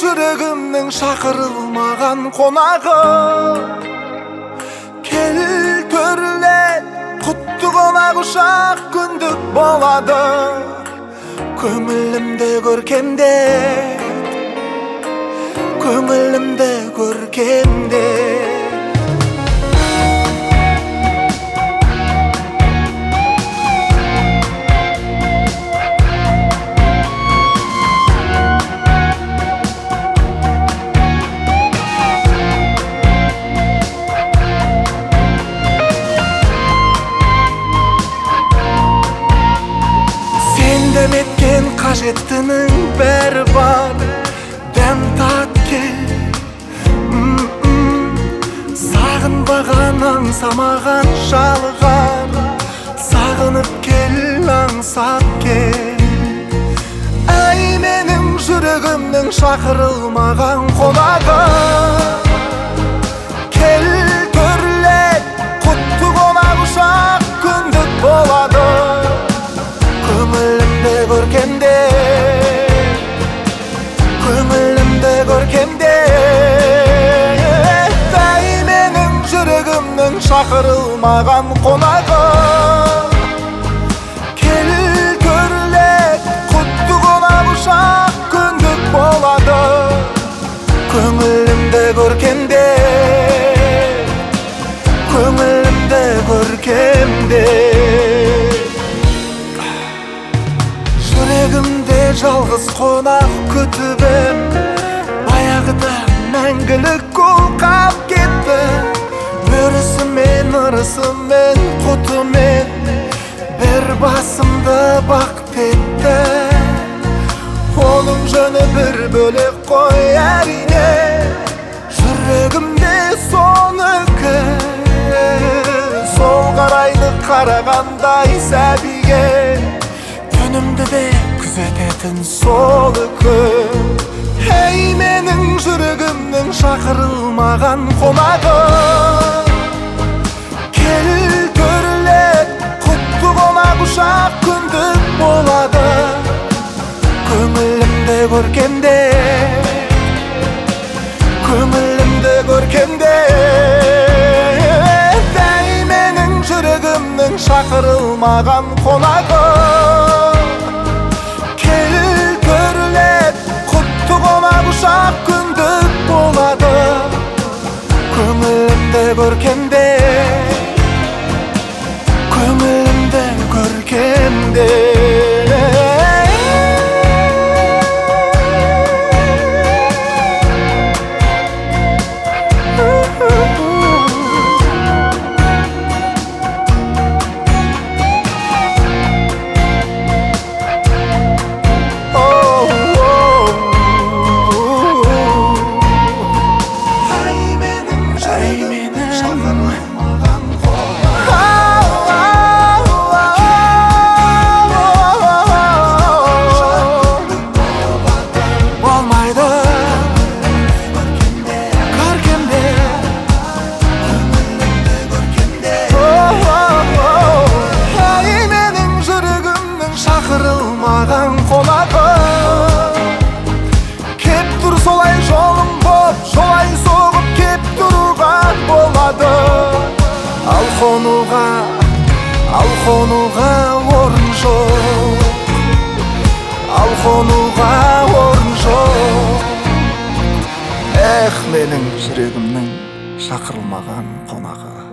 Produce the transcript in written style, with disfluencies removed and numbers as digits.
жүрегімнің шақырылмаған қонағы. Кел төрлет, құтты қонақ ұшақ күндік болады. Көңілімді көркемдет, көңілімді көркемдет. Demetken қажеттінің бәрі бар. Дәм тат кел, сағынбаған аңсамаған жалығар. Сағынып кел, аңсап кел. Әй менің жүрегімнің шақырылмаған қонағы. Кел төрлет, құтты қонақ ұшақ күндік болады. Көңілімді көркемдет, көңілімді көркемдет. Әй менің жүрегімнің шақырылмаған қонағы. Кел төрлет, құтты қонақ ұшақ күндік болады. Көңілімді көркемдет, көңілімді көркемдет. Жүрегімде жалғыз қонақ күтіп ем. Баяғыда мәңгілік қолқап кетті. Өрісімен, ырысымен, құтымен бір басымды бақыт етті. Оның жөні бір бөлек қой әрине. Жүрегімде соныкі, сол қарайды қарағандай сәбиге. Күнімді де күзететін сол үкім. Ей менің жүрегімнің шақырылмаған қонағы. Кел төрлет, құтты қонақ ұшақ күндік болады. Көңілімді көркемдет, көңілімді көркемдет. Әй менің жүрегімнің шақырылмаған қонағы. Ұшақ күндік болады. Көңілімді көркемдет, көңілімді көркемдет. Шақырылмаған қонағы. Кеп тұр солай жолым боп, солай соғып кеп тұруға болады. Ал қонуға орын жоқ, ал қонуға орын жоқ. Менің жүрегімнің шақырылмаған қонағы.